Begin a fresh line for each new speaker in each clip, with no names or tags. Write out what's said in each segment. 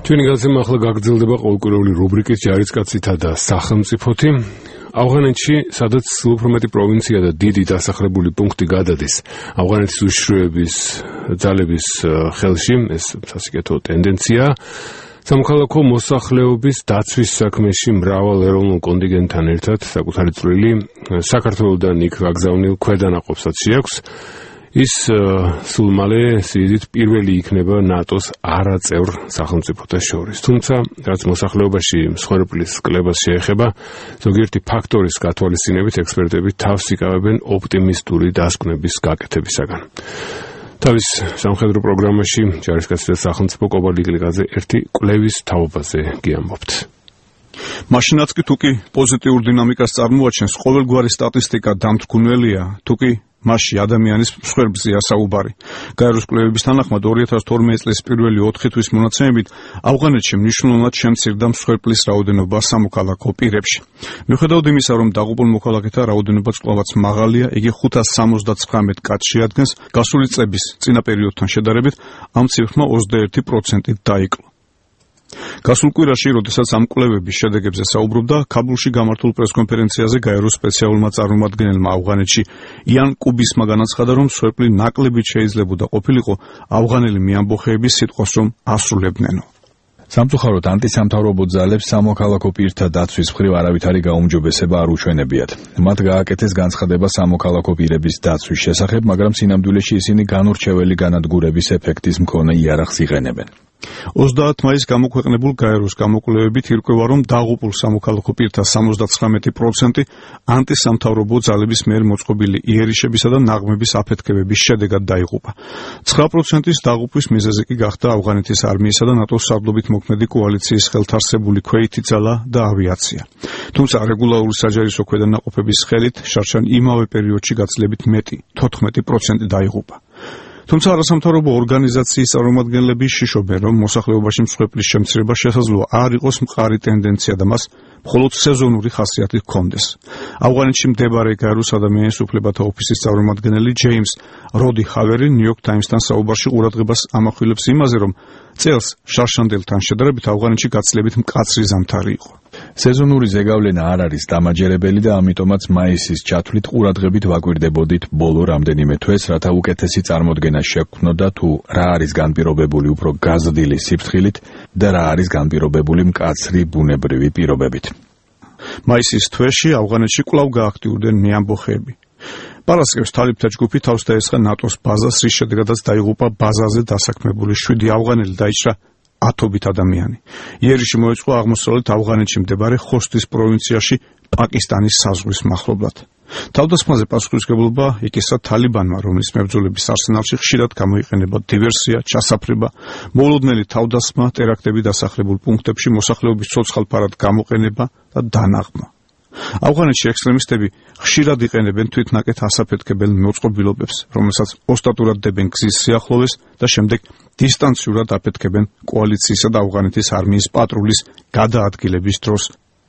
Ჩვენი გაზრდილი ახლა გაგრძელდება ყოველკვირეული რუბრიკის ჯარისკაცითა და სახელმწიფოთი. ავღანეთში, სადაც უფრო მეტი პროვინცია და დიდი დასახლებული პუნქტი გადადის ავღანეთის უშროების ძალების ხელში, ეს სასიკეთო ტენდენციაა. სამოქალაქო მოსახლეობის დაცვის საქმეში მრავალ ეროვნულ კონტინგენტთან ერთად საკუთარი წვლილი საქართველოსთან იქ გაგზავნილ ქვედანაყოფსაც შეაქვს. ის სულ მალე სიდიდით პირველი იქნება ნატოს არაწევრ სახელმწიფოთა შორის. თუმცა, რაც მოსახლეობაში მსხვერპლის კლებას შეეხება, ზოგიერთი ფაქტორის გათვალისწინებით ექსპერტები თავს იკავებენ ოპტიმისტური დასკვნების გაკეთებისაგან. თავის სამხედრო პროგრამაში ჯარისკაცთა სახელმწიფო კობალტ იგლიკაძე ერთი კვლევის თაობაზე გიამბობთ.
მაშინაც კი თუკი პოზიტიურ დინამიკას წარმოაჩენს, ყოველგვარი სტატისტიკა დამთქმელია, თუკი მასში ადამიანის მსხვერპლზეა საუბარი. გაეროს კვლევების თანახმად 2012 წლის პირველი 4 თვის მონაცემებით ავღანეთში მნიშვნელოვნად შემცირდა მსხვერპლის რაოდენობა სამოქალაქო პირებში. მიუხედავად იმისა, რომ დაღუპულ მოქალაქეთა რაოდენობაც კვლავაც მაღალია, იგი 579 კაცს შეადგენს, გასული წლების წინა პერიოდთან შედარებით ამ ციფრმა 21% დაიკლო. გასულ კვირაში, როდესაც ამ კვლევების შედეგებზე საუბრობდა, ქაბულში გამართულ პრესკონფერენციაზე გაეროს სპეციალურმა წარმომადგენელმა ავღანეთში იან კუბისმა განაცხადა, რომ მსხვერპლი ნაკლებით შეიძლებოდა ყოფილიყო ავღანელი მეამბოხეების სიტყვას, რომ ასრულებდნენო.
სამწუხაროდ ანტისამთავრობო ძალებს სამოქალაქო პირთა დაცვის მხრივ არავითარი გაუმჯობესება არ უჩვენებიათ. მათ გააკეთეს განცხადება სამოქალაქო პირების დაცვის შესახებ, მაგრამ სინამდვილეში ისინი განურჩეველი განადგურების ეფექტის მქონე იარაღს იყენებენ.
30 მაისს გამოქვეყნებულ გაეროს გამოკვლევებით ირკვევა, რომ დაღუპულ სამოქალაქო პირთა 79% ანტისამთავრობო ძალების მიერ მოწყობილი იერიშებისა და ნაღმების აფეთქებების შედეგად დაიღუპა. 9%-ის დაღუპვის მიზეზი კი გახდა ავღანეთის არმიისა და ნატოს სარდლობით მოქმედი კოალიციის ხელთარსებული ქვეითი ძალა და ავიაცია. თუმცა რეგულარული საჯარისო ქვედანაყოფების ხელით შარშან იმავე პერიოდში გაცილებით მეტი 14% დაიღუპა. თუმცა არასამთავრობო ორგანიზაციის წარმომადგენლები შიშობენ, რომ მოსახლეობაში მსხვერპლის შემცირება შესაძლოა არ იყოს მყარი ტენდენცია და მას მხოლოდ სეზონური ხასიათი ჰქონდეს. ავღანეთში მდებარე გაეროს ადამიანის უფლებათა ოფისის წარმომადგენელი ჯეიმს როდი ჰავერი ნიუ-იორკ ტაიმსთან საუბარში ყურადღებას ამახვილებს იმაზე, რომ წელს შარშანდილთან შედარებით ავღანეთში გაცილებით მკაცრი ზამთარი იყო.
სეზონური ზეგავლენა არ არის დამაჯერებელი და ამიტომაც მაისის ჩათვლით ყურადღებით ვაკვირდებოდით ბოლო რამდენიმე თვეს, რათა უკეთესი წარმოდგენა შეგვქნოდა თუ რა არის განპირობებული უფრო გაზრდილი სიფრთხილით და რა არის განპირობებული მკაცრი ბუნებრივი პირობებით.
მაისის თვეში ავღანეთში კვლავ გააქტიურდნენ მეამბოხეები. პარასკევს თალიფთა ჯგუფი თავს დაესხა ნატოს ბაზას, რის შედეგადაც დაიღუპა ბაზაზე დასაქმებული 7 ავღანელი, დაიჭრა ათობით ადამიანი. იერიში მოეწყო აღმოსავლეთ ავღანეთში მდებარე ხოსტის პროვინციაში პაკისტანის საზღვრის მახლობლად. თავდასხმაზე პასუხისმგებლობა იკისა თალიბანმა, რომლის მებრძოლების არსენალში ხშირად გამოიყენება დივერსია, ჩასაფრება, მოულოდნელი თავდასხმა, ტერაქტები დასახლებულ პუნქტებში, მოსახლეობის ცოცხალფარად გამოყენება და დანაღმა. ავღანეთში ექსტრემისტები ხშირად იყენებენ თვითნაკეთ ასაფეთქებელ მოწყობილობებს, რომელსაც ოსტატურად დებენ გზის სიახლოვეს და შემდეგ დისტანციურად აფეთქებენ კოალიციისა და ავღანეთის არმიის პატრულის გადაადგილების დროს.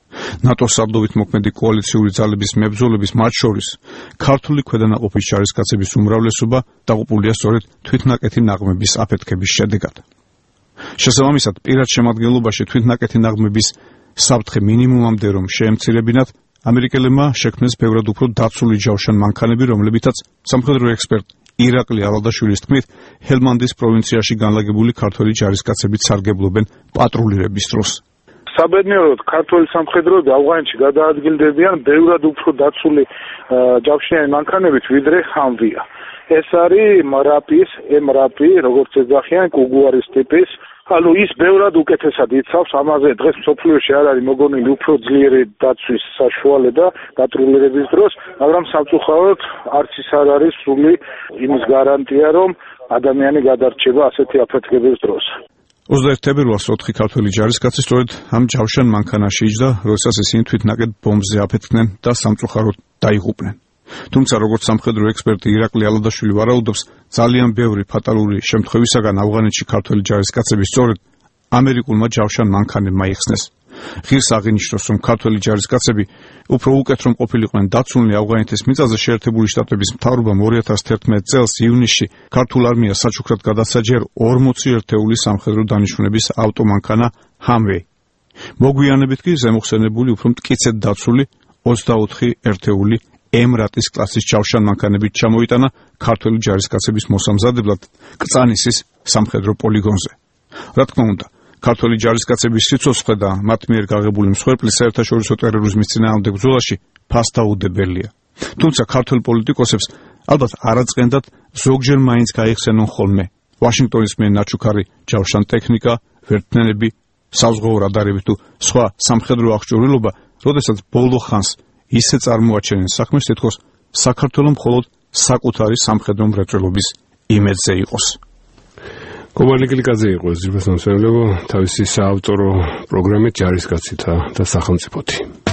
ნატოს სარდლობით მოქმედი კოალიციური ძალების მებრძოლების, მათ შორის ქართული ქვედანაყოფის ჯარისკაცების უმრავლესობა დაღუპულია სწორედ თვითნაკეთი ნაღმების აფეთქების შედეგად. შესაბამისად, პირად შემადგენლობაში თვითნაკეთი ნაღმების საფრთხე მინიმუმამდე რომ შეემცირებინათ, ამერიკელებმა შექმნეს ბევრად უფრო დაცული ჯავშან მანქანები, რომლებითაც სამხედრო ექსპერტ ირაკლი ალადაშვილის თქმით, ჰელმანდის პროვინციაში განლაგებული ქართველი ჯარისკაცებით სარგებლობენ პატრულირების დროს.
საბედნიეროდ ქართული სამხედროები ავღანეთში გადაადგილდებიან ბევრად უფრო დაცული ჯავშნიანი მანქანებით, ვიდრე ჰამვია. ეს არის MRAP, როგორც ეძახიან, კუგუარის ტიპის. ანუ ის ბევრად უკეთესად იცავს, ამაზე დღეს მსოფლიოში არ არის მოგონილი უფრო ძლიერი დაცვის საშუალება პატრულირების დროს, მაგრამ სამწუხაროდ არც ის არ არის სრული იმის გარანტია, რომ ადამიანი გადარჩება ასეთი აფეთქების დროს.
21 თებერვალს 4 ქართველი ჯარისკაცი სწორედ ამ ჯავშან მანქანაში იჯდა, როდესაც ისინი თვითნაკეთ ბომბზე აფეთქდნენ და სამწუხაროდ დაიღუპნენ. თუმცა როგორც სამხედრო ექსპერტი ირაკლი ალადაშვილი ვარაუდობს, ძალიან ბევრი ფატალური შემთხვევისაგან ავღანეთში ქართველი ჯარისკაცები სწორედ ამერიკულმა ჯავშან მანქანებმა იხსნეს. ღირს აღინიშნოს, რომ ქართველი ჯარისკაცები უფრო უკეთ რომ ყოფილიყვნენ დაცულნი ავღანეთის მიწაზე, შეერთებული შტატების მთავრობამ 2011 წელს ივნისში ქართულ არმიას საჩუქრად გადასაჯერ 40 ერთეული სამხედრო დანიშნულების ავტომანქანა ჰამვეი. მოგვიანებით კი ზემოხსენებული უფრო მტკიცედ დაცული 24 ერთეული ემრატის კლასის ჯავშანმანქანებით ჩამოიტანა ქართველი ჯარისკაცების მოსამზადებლად კრწანისის სამხედრო პოლიგონზე. რა თქმა უნდა, ქართველი ჯარისკაცების სიცოცხლე და მათ მიერ გაღებული მსხვერპლი საერთაშორისო ტერორიზმის წინააღმდეგ ბრძოლაში ფასდაუდებელია. თუმცა ქართველ პოლიტიკოსებს ალბათ არაწყენდად ზოგჯერ მაინც გაიხსენონ ხოლმე ვაშინგტონის მიერ ნაჩუქარი ჯავშან ტექნიკა, ვერტმნელები, საზღვაო რადარები თუ სხვა სამხედრო აღჭურვილობა, როდესაც ბოლო ხანს ისე წარმოაჩენენ საქმეს, თითქოს საქართველოს მხოლოდ საკუთარი სამხედრო მრეწველობის იმედზე იყოს.
კომბანი გლიკაძე იყო ზრდასამსახურებო თავისი საავტორო პროგრამით ჯარისკაცითა და სახელმწიფოთი.